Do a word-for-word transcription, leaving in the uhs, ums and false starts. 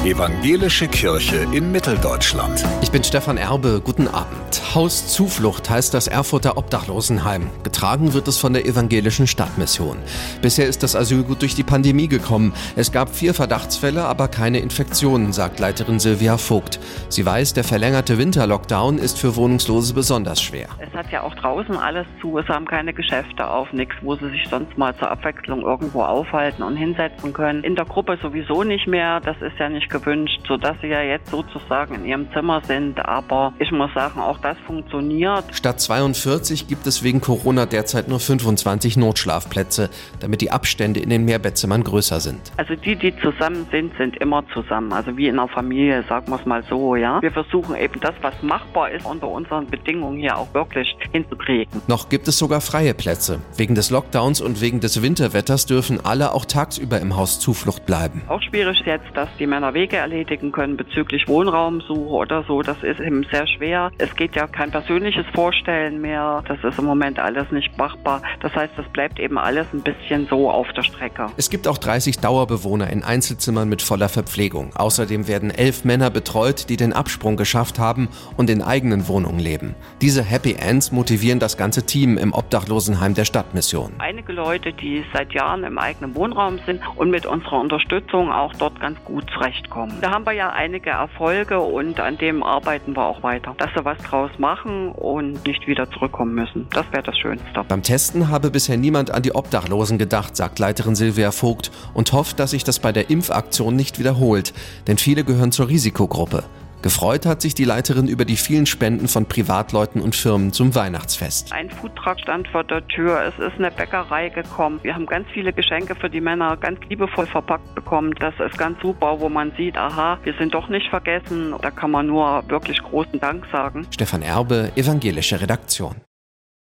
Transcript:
Evangelische Kirche in Mitteldeutschland. Ich bin Stefan Erbe, guten Abend. Haus Zuflucht heißt das Erfurter Obdachlosenheim. Getragen wird es von der Evangelischen Stadtmission. Bisher ist das Asyl gut durch die Pandemie gekommen. Es gab vier Verdachtsfälle, aber keine Infektionen, sagt Leiterin Silvia Vogt. Sie weiß, der verlängerte Winterlockdown ist für Wohnungslose besonders schwer. Es hat ja auch draußen alles zu, es haben keine Geschäfte auf, nichts, wo sie sich sonst mal zur Abwechslung irgendwo aufhalten und hinsetzen können. In der Gruppe sowieso nicht mehr, das ist ja nicht gewünscht, sodass sie ja jetzt sozusagen in ihrem Zimmer sind, aber ich muss sagen, auch das funktioniert. Statt zweiundvierzig gibt es wegen Corona derzeit nur fünfundzwanzig Notschlafplätze, damit die Abstände in den Mehrbettzimmern größer sind. Also die, die zusammen sind, sind immer zusammen, also wie in einer Familie, sagen wir es mal so, ja. Wir versuchen eben das, was machbar ist, unter unseren Bedingungen hier auch wirklich hinzukriegen. Noch gibt es sogar freie Plätze. Wegen des Lockdowns und wegen des Winterwetters dürfen alle auch tagsüber im Haus Zuflucht bleiben. Auch schwierig jetzt, dass die Männer Wege erledigen können bezüglich Wohnraumsuche oder so. Das ist eben sehr schwer. Es geht ja kein persönliches Vorstellen mehr. Das ist im Moment alles nicht machbar. Das heißt, es bleibt eben alles ein bisschen so auf der Strecke. Es gibt auch dreißig Dauerbewohner in Einzelzimmern mit voller Verpflegung. Außerdem werden elf Männer betreut, die den Absprung geschafft haben und in eigenen Wohnungen leben. Diese Happy Ends motivieren das ganze Team im Obdachlosenheim der Stadtmission. Einige Leute, die seit Jahren im eigenen Wohnraum sind und mit unserer Unterstützung auch dort ganz gut zurechtkommen. Da haben wir ja einige Erfolge und an dem arbeiten wir auch weiter, dass wir was draus machen und nicht wieder zurückkommen müssen. Das wäre das Schönste. Beim Testen habe bisher niemand an die Obdachlosen gedacht, sagt Leiterin Silvia Vogt und hofft, dass sich das bei der Impfaktion nicht wiederholt, denn viele gehören zur Risikogruppe. Gefreut hat sich die Leiterin über die vielen Spenden von Privatleuten und Firmen zum Weihnachtsfest. Ein Foodtruck stand vor der Tür, es ist eine Bäckerei gekommen. Wir haben ganz viele Geschenke für die Männer ganz liebevoll verpackt bekommen. Das ist ganz super, wo man sieht, aha, wir sind doch nicht vergessen. Da kann man nur wirklich großen Dank sagen. Stefan Erbe, Evangelische Redaktion.